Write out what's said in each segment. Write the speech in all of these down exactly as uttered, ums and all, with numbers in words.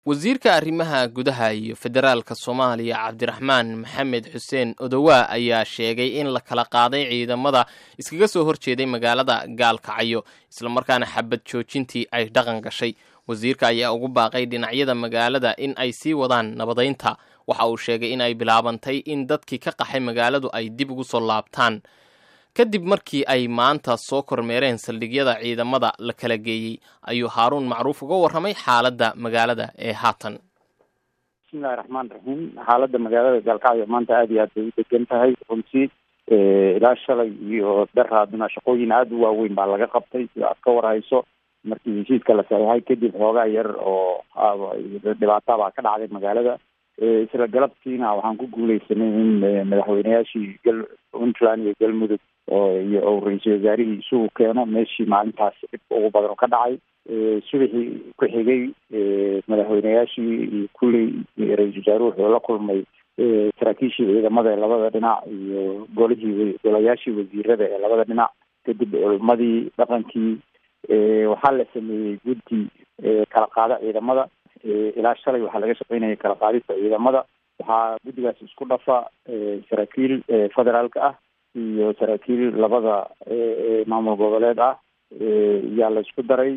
wasiirka arrimaha gudaha iyo federaalka Soomaaliya Cabdiraxmaan Maxamed Xuseen Odowa ayaa sheegay in la kala qaaday ciidamada iskaga soo horjeeday magaalada Gaalkacyo isla markaana xabad joojintii ay dhaqan gashay. Wasiirka ayaa ugu baaqay dhinacyada magaalada in ay sii wadaan nabadeynta. Waxa uu sheegay in ay bilaabantay in dadkii ka qaxay magaaladu ay dib ugu soo laabtaan kadib markii ay maanta soo kormeereen saldhigyada ciidamada la kala geeyay. ayuu Haaruun Macruuf uga warramay xaaladda magaalada ee haatan. bismillaahi raxmaani raxiim. xaaladda magaalada Gaalkacyo maanta aad iyo aad bay u degan tahay. runtii ilaa shalay iyo daraadna shaqooyin aad u waaweyn baa laga qabtay si aad ka warhayso. markii heshiiska la saxeexay kadib xoogaa yar oo dhibaato baa ka dhacday magaalada. isla galabtiina waxaan ku guuleysanay in madaxweynayaashii gal Puntland iyo Galmudug oo iyo ra-iisul wasaarihii isugu keeno meeshii maalintaas dhibka ugu badan ka dhacay. subaxii ku xigay madaxweynayaashii iyo kulley ra-iisul wasaaruhu wuxuu la kulmay saraakiishii ciidamada ee labada dhinac iyo golihii golayaashii wasiirada ee labada dhinac. kadib culmadii dhaqankii waxaa la sameeyey guddi kala qaada ciidamada. ilaa shalay waxaa laga shaqeynaya kala qaadista ciidamada. waxaa guddigaas isku dhafa saraakiil federaalka ah iyo saraakiil labada maamul goboleed ah yaa la isku daray.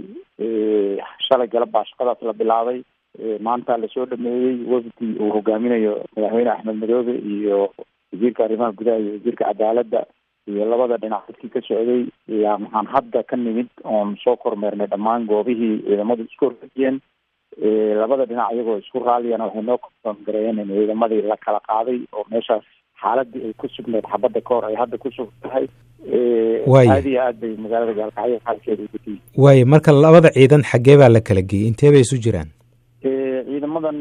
shalay galab baa shaqadaas la bilaabay. maanta lasoo dhameeyey wafdi uu hogaaminayo madaxweyne Axmed Madoobe iyo wasiirka arrimaha gudaha iyo wasiirka cadaaladda iyo labada dhinac dadkii ka socday. yaa maxaan hadda ka nimid oon soo kormeernay dhammaan goobihii ciidamadu isku horfadhiyeen. labada dhinac iyagoo isku raalliyana waxay noo kongareeyeen in ciidamadii la kala qaaday oo meeshaas xaaladii ay ku sugneed xabadda ka hor ay hadda ku sug tahay. aad iyo aad bay magaalada Gaalkacyo xaalkeeda u degtay. waayo marka labada ciidan xaggee baa la kala geeyey, intee bay isu jiraan? ciidamadan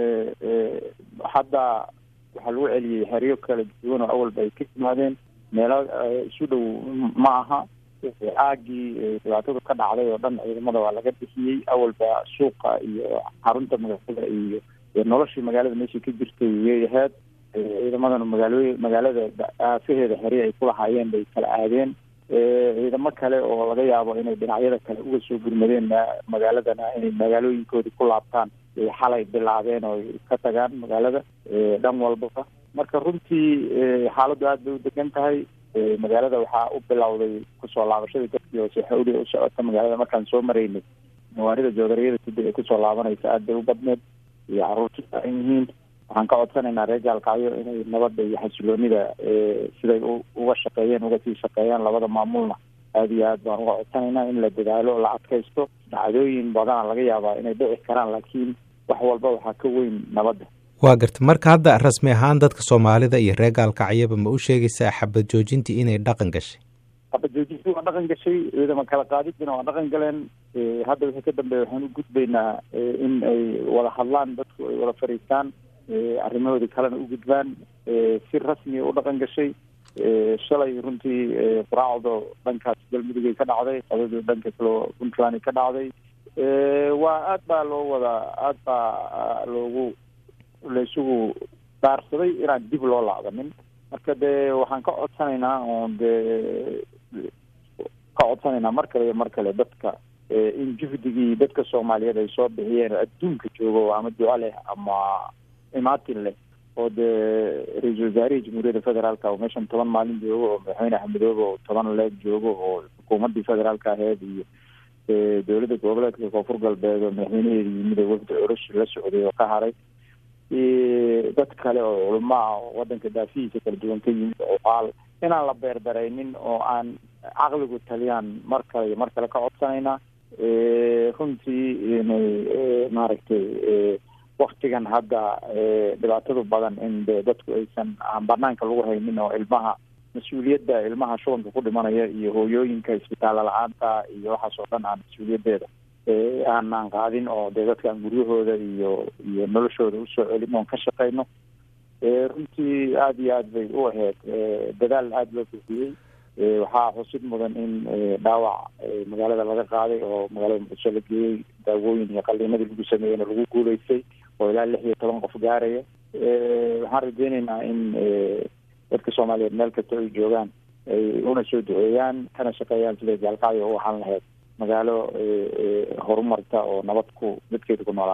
hadda waxaa lagu celiyey xeryo kala duwan oo awalba ay ka yimaadeen meelo isu dhow ma aha. aagii dhibaatadu ka dhacday oo dhan ciidamada waa laga bixiyey. awalba suuqa iyo xarunta magaalada iyo noloshii magaalada meeshii ka jirtay yay ahayd. ciidamadana magaalooy magaalada aafaheeda xeri ay ku lahaayeen bay kala aadeen. ciidamo kale oo laga yaabo inay dhinacyada kale uga soo gurmadeen magaaladana inay magaalooyinkoodii ku laabtaan ay xalay bilaabeen oo ka tagaan magaalada dhan walbaba. marka runtii xaaladdu aad bay u degan tahay. magaalada waxaa u bilowday kusoo laabashadii dadkii oo si xawli u socota magaalada. markaan soo maraynay nawaarida joodariyada sida ay kusoo laabanaysa aad bay u badneed iyo carruurta saaran yihiin. waxaan ka codsanaynaa reer Gaalkacyo inay nabadda iyo xasiloonida siday uga shaqeeyeen uga sii shaqeeyaan labada maamulna aad iyo aad baan uga codsanaynaa in la dadaalo la adkaysto. dhacdooyin badana laga yaabaa inay dhici karaan laakiin wax walba waxaa ka weyn nabadda. waa garta marka hadda rasmi ahaan dadka Soomaalida iyo reer Gaalkacyaba ma u sheegaysaa xabad joojintii inay dhaqan gashay? xabad joojintii waa dhaqan gashay. ciidamo kala qaadidina waa dhaqan galeen. hadda wixii ka dambeeya waxaan u gudbaynaa in ay wada hadlaan, dadku ay wada fariistaan, arrimahoodii kalena u gudbaan. si rasmi u dhaqan gashay. shalay runtii quraacdo dhankaas Galmudug ka dhacday, qadadu dhanka kale Puntland ka dhacday. waa aad baa loo wada aad baa loogu laysugu daarsaday inaan dib loo laabanin. marka dee waxaan ka codsanaynaa oon dee ka codsanaynaa mar kale iyo mar kale dadka in juhdigii dadka Soomaaliyeed ay soo bixiyeen adduunka joogo ama duco leh ama imaatin leh oo dee ra-iisul wasaarihii jamhuuriyadda federaalka oo meeshan toban maalin joogo oo madaxweyne Axmed Madoobe oo toban leeg joogo oo xukuumaddii federaalka aheyd iyo dowladda goboleedka koonfur galbeed oo madaxweynaheedii yimid oo wafdi oroshi la socday oo ka haray. dad kale oo culamo ah oo wadanka daafihiisa kala duwan ka yimid oo qaal inaan la beerdaraynin oo aan caqligu taliyaan mar kale iyo mar kale ka codsanaynaa. runtii inay maaragtay waktigan hadda dhibaatadu badan in de dadku aysan aan banaanka lagu haynin oo ilmaha mas-uuliyadda ilmaha shubanka ku dhimanaya iyo hooyooyinka isbitaalla la-aanta iyo waxaas oo dhan aan mas-uuliyaddeeda aanaan qaadin oo dee dadka aan guryahooda iyo iyo noloshooda usoo celin oon ka shaqeyno. runtii aada iyo aad bay u ahayd dadaal aada loo bixiyey. waxaa xusid mudan in dhaawac magaalada laga qaaday oo magaalada Muqdisho la geeyey. daawooyin iyo qaliinadii lagu sameeyeyna lagu guuleystay oo ilaa lix iyo toban qof gaaraya. waxaan rajeynaynaa in dadka Soomaaliyeed meel kasta ay joogaan ay una soo duceeyaan kana shaqeeyaan siday Gaalkacyo u ahaan lahayd magaalo horumarta oo nabad ku dadkeedu ku noolaadaan.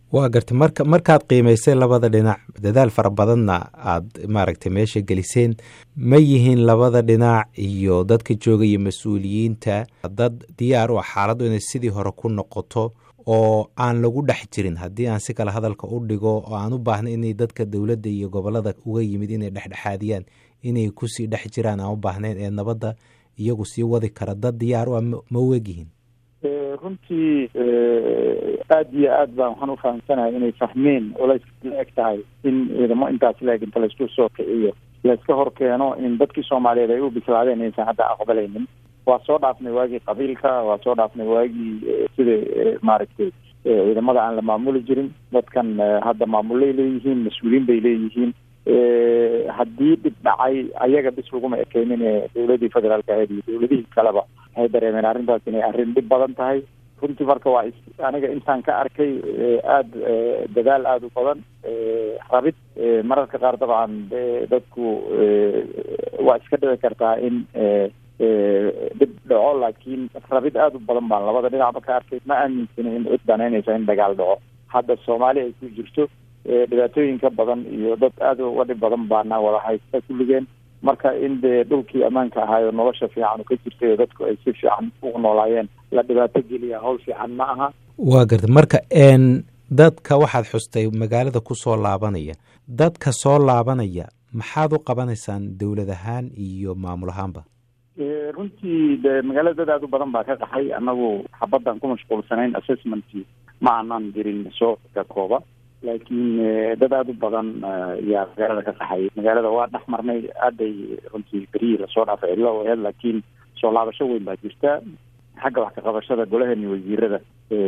waa gartay marka markaad qiimaysay labada dhinac dadaal fara badanna aad maaragtay meesha geliseen ma yihiin labada dhinac iyo dadka joogaya mas-uuliyiinta dad diyaar u ah xaaladdu inay sidii hore ku noqoto oo aan lagu dhex jirin haddii aan si kale hadalka u dhigo oo aan u baahna inay dadka dowladda iyo gobollada uga yimid inay dhexdhexaadiyaan inay kusii dhex jiraan aan u baahnayn ee nabadda iyagu sii wadi kara dad diyaar u ah ma u egyihiin runtii aada iyo aad baan waxaan u fahamsanahay inay fahmeen oo la eg tahay in ciidamo intaas la eg inta laysku soo kiciyo layska hor keeno in dadkii soomaaliyeed ay u bislaadeen inaysan hadda aqbalaynin waa soo dhaafnay waagii qabiilka waa soo dhaafnay waagii sida maaragtay ciidamada aan la maamuli jirin dadkan hadda maamulay leeyihiin mas-uuliyiin bay leeyihiin haddii dhib dhacay ayaga bis laguma ekeynin ee dowladii federaalka ahayd iyo dowladihii kaleba waxay dareemeen arrintaas inay arrin dhib badan tahay runtii marka waa aniga intaan ka arkay aada dadaal aada u badan rabid mararka qaar dabcan dadku waa iska dhici kartaa in dhib dhaco laakiin rabid aada u badan baan labada dhinacba ka arkay ma aaminsani in cid banaynaysa in dagaal dhaco hadda soomaali ay ku jirto dhibaatooyinka badan iyo dad aada uga dhib badan baana wada haysta kulligeen marka in dee dhulkii ammaanka ahaayo nolosha fiican ka jirtay oo dadku ay si fiican ugu noolaayeen la dhibaato geliya hawl fiican ma aha waa garta marka n dadka waxaad xustay magaalada ku soo laabanaya dadka soo laabanaya maxaad u qabanaysaan dowlad ahaan iyo maamul ahaanba runtii de magaalada dad aada u badan baa ka qaxay annagu xabaddan ku mashquulsanayn assessmentkii ma aanan jirin soo ka kooba laakiin dad aada u badan yaa magaalada ka qaxay magaalada waa dhex marnay aaday runtii berihii lasoo dhaafay cidlo aheed laakiin soo laabasho weyn baa jirta xagga wax ka qabashada golaheeni wasiirada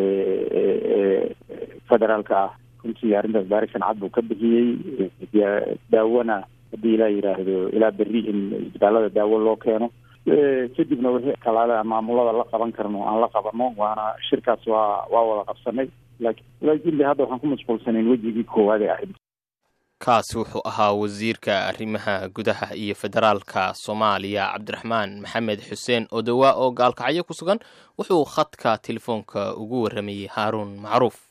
federaalka ah runtii arrintaas baarisan cad buu ka bixiyey daawana haddii ilaa yidhaahdo ilaa berri in isbitaalada daawo loo keeno kadibna wixii kalaale maamulada la qaban karno aan la qabano waana shirkaas waa waa wada qabsanay laakiin de hadda waxaan ku mashquulsanayn wejigii koowaad ee ahayd kaasi wuxuu ahaa wasiirka arrimaha gudaha iyo federaalka soomaaliya cabdiraxmaan maxamed xuseen odowa oo gaalkacyo ku sugan wuxuu khadka telefoonka ugu warramayey haaruun macruuf